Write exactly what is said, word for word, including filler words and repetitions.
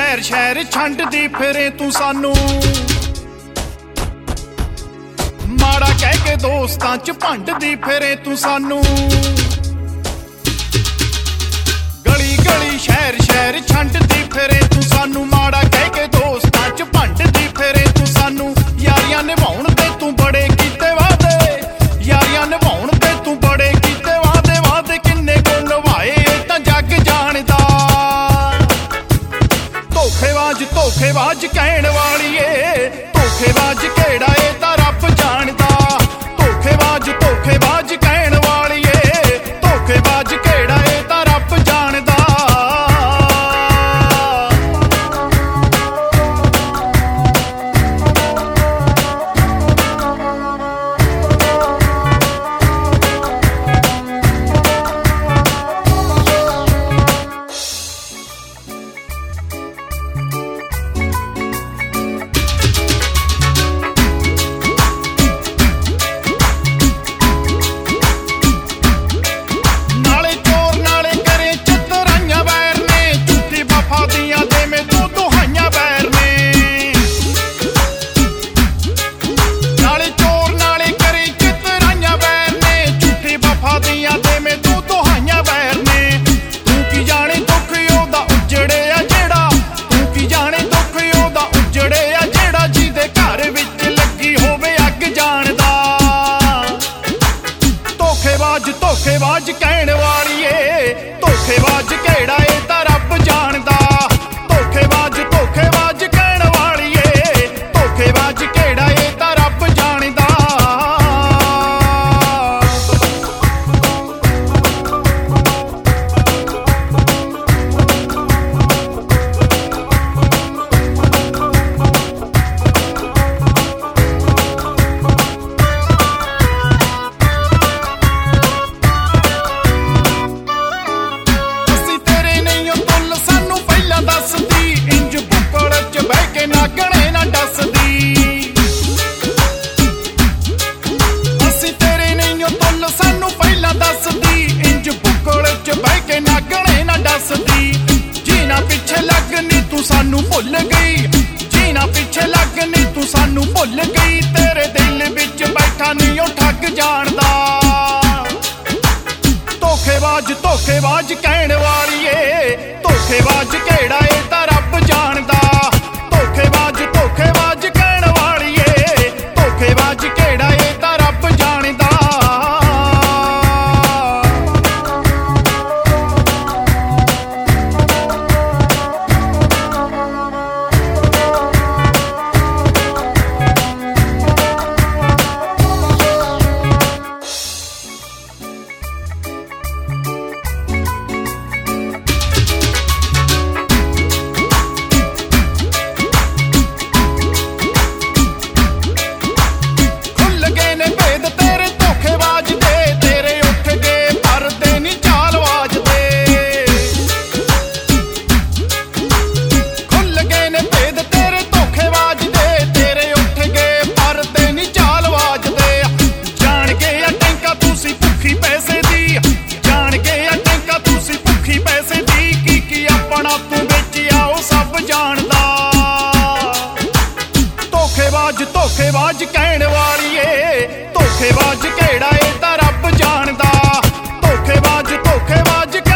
शहर शहर छंडदी फिरे तू सानू, माड़ा कह के दोस्तां च भंडदी फिरे तू सानू। गली गली शहर शहर छंडदी फिरे तू सानू, माड़ा कह के दोस्तां च भंडदी फिरे तू सानू। यारियां निभाउण ते तू बड़े कीते वादे, यारियां निभाउण ते तू बड़े कीते वादे, वादे किन्ने को निभाए तां जग जाणदा। धोखेबाज धोखेबाज कहण वालीए, धोखेबाज केड़ा ए तां रब जाणदा। धोखेबाज धोखेबाज कहण वालीए, धोखेबाज केड़ा ए तां रब जाणदा। धोखेबाज कहण वालीए, धोखेबाज केड़ा ए तां रब जाणदा। धोखेबाज धोखेबाज कहण वालीए, धोखेबाज केड़ा ए तां रब जाणदा। नागणे ना डसदी, असीं तेरे नहीं ओ तुल सानू पहला दसदी। इंज बुक्कड़ च बह के नागणे ना डसदी। जीना पिछे लगनी तू सानू भुल गई, जीना पिछे लगनी तू सानू भुल गई। तेरे दिल विच बैठा नहीं ओ ठग जाणदा। धोखेबाज धोखेबाज कहण वालीए, धोखेबाज केड़ा ए तां रब जाणदा। धोखेबाज धोखेबाज कहण वालीए, धोखेबाज केड़ा ए तां रब जाणदा। धोखेबाज कहण वालीए, धोखेबाज केड़ा ए तां रब जाणदा। धोखेबाज धोखेबाज